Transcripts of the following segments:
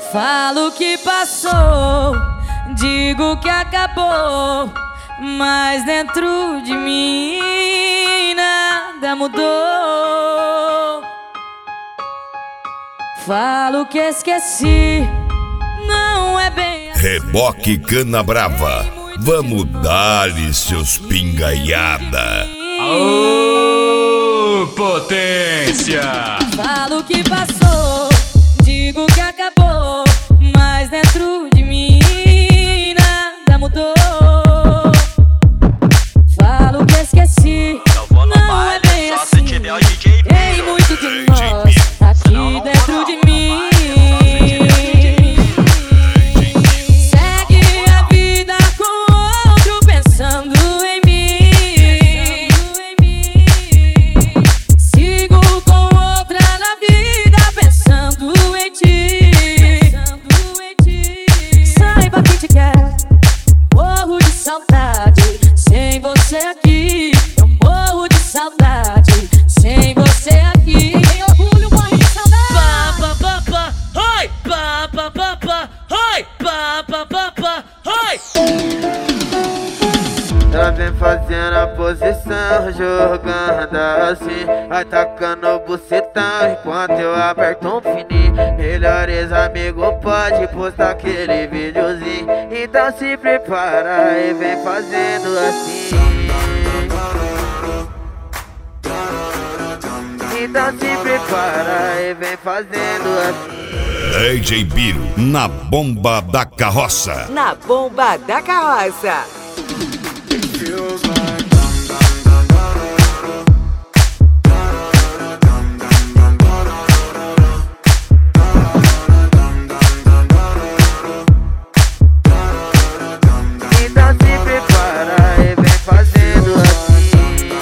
Falo que passou, digo que acabou, mas dentro de mim nada mudou. Falo que esqueci, não é bem assim. Reboque Canabrava, vamos dar-lhe seus pingaiada. Aô, potência! Falo que passou, digo que acabou, mas dentro de mim nada mudou. Falo que esqueci, não é bem assim. Tem muito de nós aqui dentro de mim. Segue a vida com outro pensando em mim. Sigo com outra na vida pensando em ti. Saiba que te quero, morro de saudade. Sem você aqui, eu morro de saudade. Sem você aqui, tem orgulho, morre de saudade. Pa pa pa pa, oi, pa pa pa pa, oi, pa pa pa pa, oi. Ela vem fazendo a posição, jogando assim, atacando o bucetão enquanto eu aperto um fininho. Melhores amigos pode postar aquele videozinho, então se prepara e vem fazendo assim. Então se prepara e vem fazendo assim. DJ Biro, na bomba da carroça. Na bomba da carroça. Então se prepara e vem fazendo assim.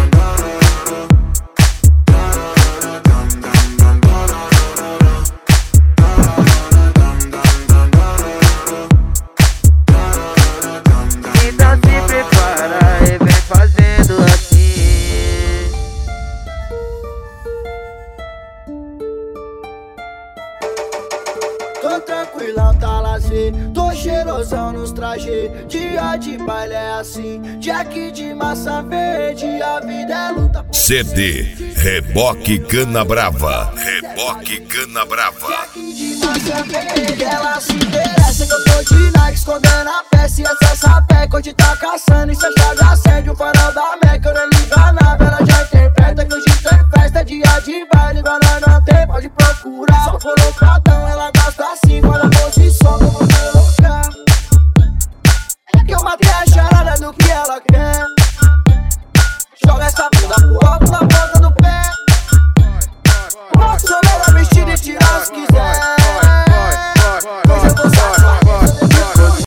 Então se prepara e vem fazendo assim. Tô tranquilão, tá lazer, tô cheirosão nos trajes. Dia de baile é assim, Jack de massa verde, a vida é luta por CD Reboque Canabrava. Reboque Canabrava. Jack de massa verde, ela se interessa que eu tô de Nike, escondendo a peça. E essa sapé, que eu te tá caçando, isso é chaga